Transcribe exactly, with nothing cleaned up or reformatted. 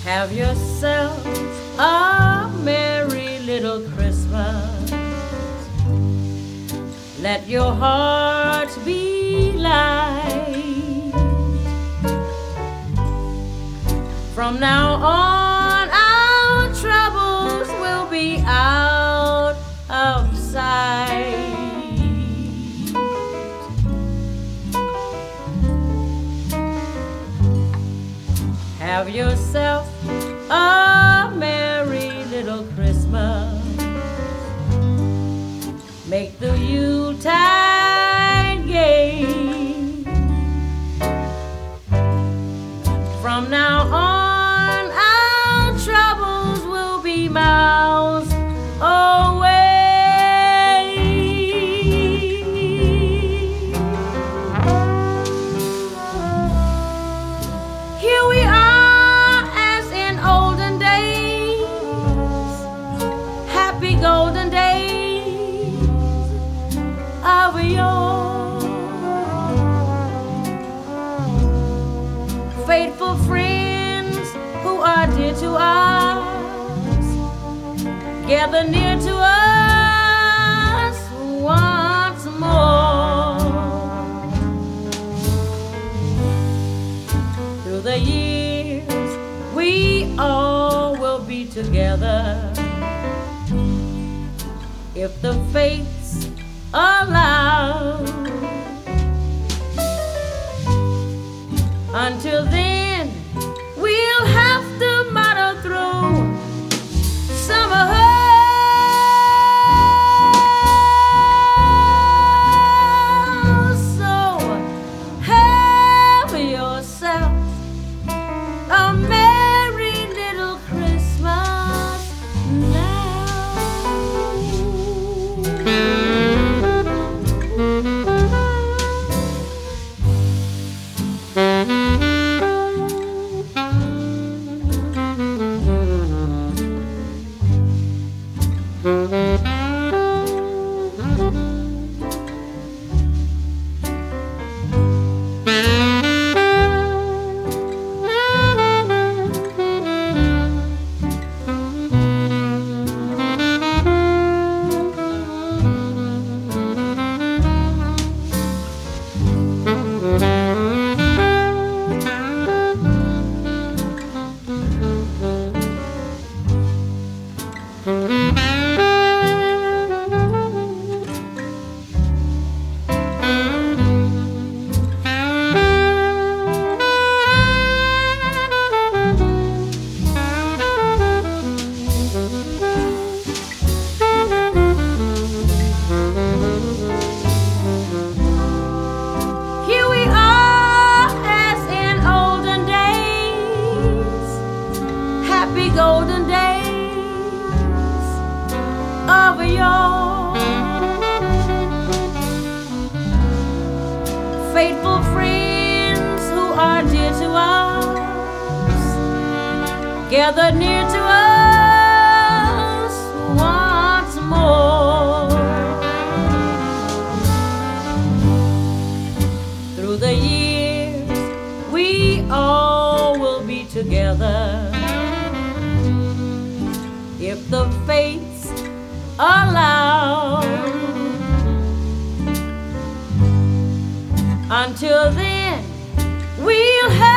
Have yourself a merry little Christmas. Let your heart be light. From now on, our troubles will be out of sight. Have yourself a merry little Christmas. Make the Yuletide gay. From now on, our troubles will be miles away. Here we are as in olden days, happy golden days of yore. Faithful friends who are dear to us, gather near to us once more. Through the years, we all will be together, if the fates allow. Until then, we'll have to muddle through summer. So have yourself a merry little Christmas now. Golden days of yore. Faithful friends who are dear to us, gather near to us once more. Through the years, we all will be together, if the fates allow. Until then, we'll have